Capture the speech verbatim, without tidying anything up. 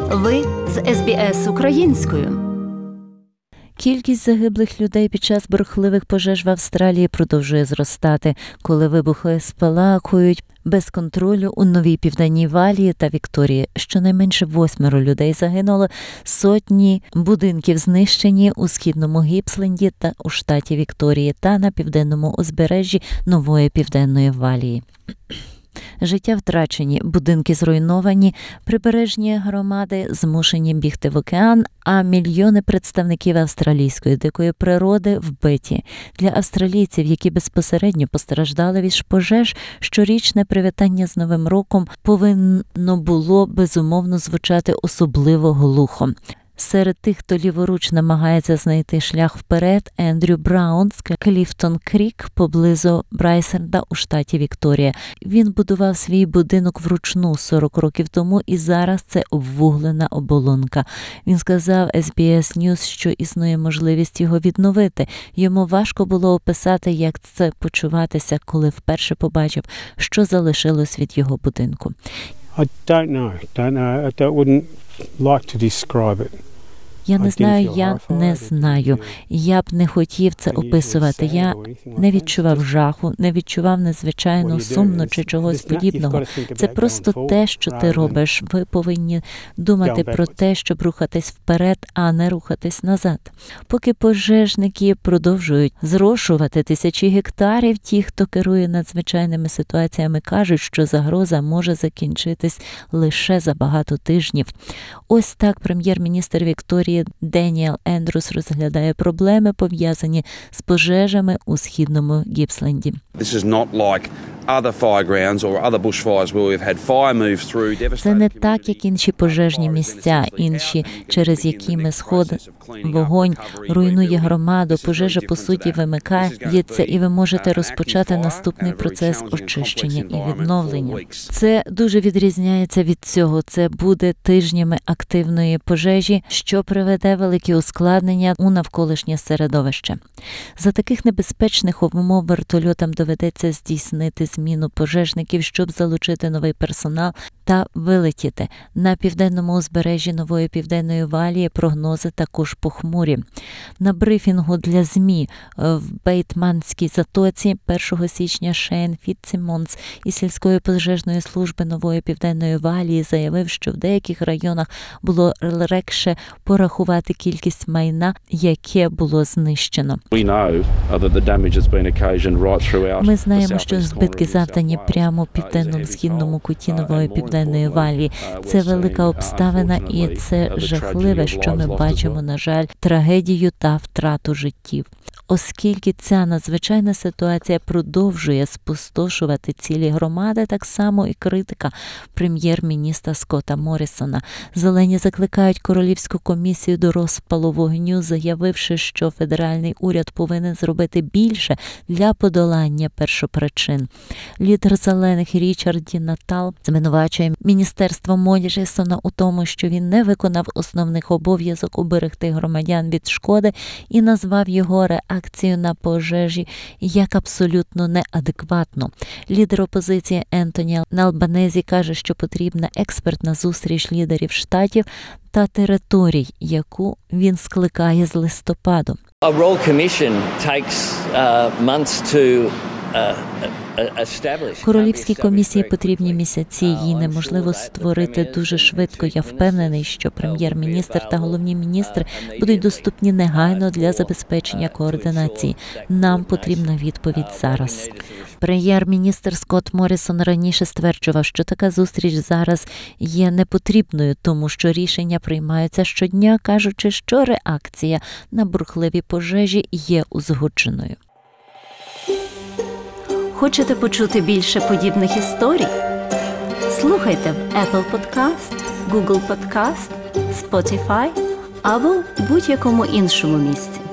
Ви з ес бі ес українською. Кількість загиблих людей під час бурхливих пожеж в Австралії продовжує зростати, коли вибухи спалахують без контролю у Новій Південній Валії та Вікторії. Щонайменше восьмеро людей загинуло, сотні будинків знищені у східному Гіпсленді та у штаті Вікторії та на південному узбережжі Нової Південної Валії. Життя втрачені, будинки зруйновані, прибережні громади змушені бігти в океан, а мільйони представників австралійської дикої природи вбиті. Для австралійців, які безпосередньо постраждали від пожеж, щорічне привітання з Новим роком повинно було безумовно звучати особливо глухо. Серед тих, хто ліворуч намагається знайти шлях вперед, Ендрю Браун з Кліфтон Крік поблизу Брайсенда у штаті Вікторія. Він будував свій будинок вручну сорок років тому, і зараз це обвуглена оболонка. Він сказав ес бі ес News, що існує можливість його відновити. Йому важко було описати, як це почуватися, коли вперше побачив, що залишилось від його будинку. I don't know. Don't know. I wouldn't like to describe it. Я не знаю, я не знаю. Я б не хотів це описувати. Я не відчував жаху, не відчував незвичайно сумно чи чогось подібного. Це просто те, що ти робиш. Ви повинні думати про те, щоб рухатись вперед, а не рухатись назад. Поки пожежники продовжують зрошувати тисячі гектарів, ті, хто керує надзвичайними ситуаціями, кажуть, що загроза може закінчитись лише за багато тижнів. Ось так прем'єр-міністр Вікторії Деніел Ендрюс розглядає проблеми, пов'язані з пожежами у східному Гіпсленді. Це не так, як інші пожежні місця, інші, через які ми сходимо. Вогонь руйнує громаду, пожежа, по суті, вимикається, і ви можете розпочати наступний процес очищення і відновлення. Це дуже відрізняється від цього. Це буде тижнями активної пожежі, що приведе великі ускладнення у навколишнє середовище. За таких небезпечних умов вертольотам доведеться здійснити зміну пожежників, щоб залучити новий персонал та вилетіти. На південному узбережжі Нової Південної Валії прогнози також похмурі. На брифінгу для ЗМІ в Бейтманській затоці першого січня Шейн Фітцсімонс із сільської пожежної служби Нової Південної Валії заявив, що в деяких районах було легше порахувати кількість майна, яке було знищено. Ми знаємо, що збитки завдані прямо в південному східному куті Нової Південної Валії. Це велика обставина, і це жахливе, що ми бачимо, на жаль, трагедію та втрату життів. Оскільки ця надзвичайна ситуація продовжує спустошувати цілі громади, так само і критика прем'єр-міністра Скотта Моррісона. Зелені закликають Королівську комісію до розпалу вогню, заявивши, що федеральний уряд повинен зробити більше для подолання першопричин. Лідер зелених Річард Ді Натал звинувачує міністерство Моррісона у тому, що він не виконав основних обов'язок уберегти громадян від шкоди, і назвав його реакцію на пожежі як абсолютно неадекватну. Лідер опозиції Ентоні Албанезі каже, що потрібна експертна зустріч лідерів штатів та територій, яку він скликає з листопаду. A Royal Commission takes uh, months to uh, Королівській комісії потрібні місяці, її неможливо створити дуже швидко. Я впевнений, що прем'єр-міністр та головні міністри будуть доступні негайно для забезпечення координації. Нам потрібна відповідь зараз. Прем'єр-міністр Скотт Моррісон раніше стверджував, що така зустріч зараз є непотрібною, тому що рішення приймаються щодня, кажучи, що реакція на бурхливі пожежі є узгодженою. Хочете почути більше подібних історій? Слухайте в Apple Podcast, Google Podcast, Spotify або будь-якому іншому місці.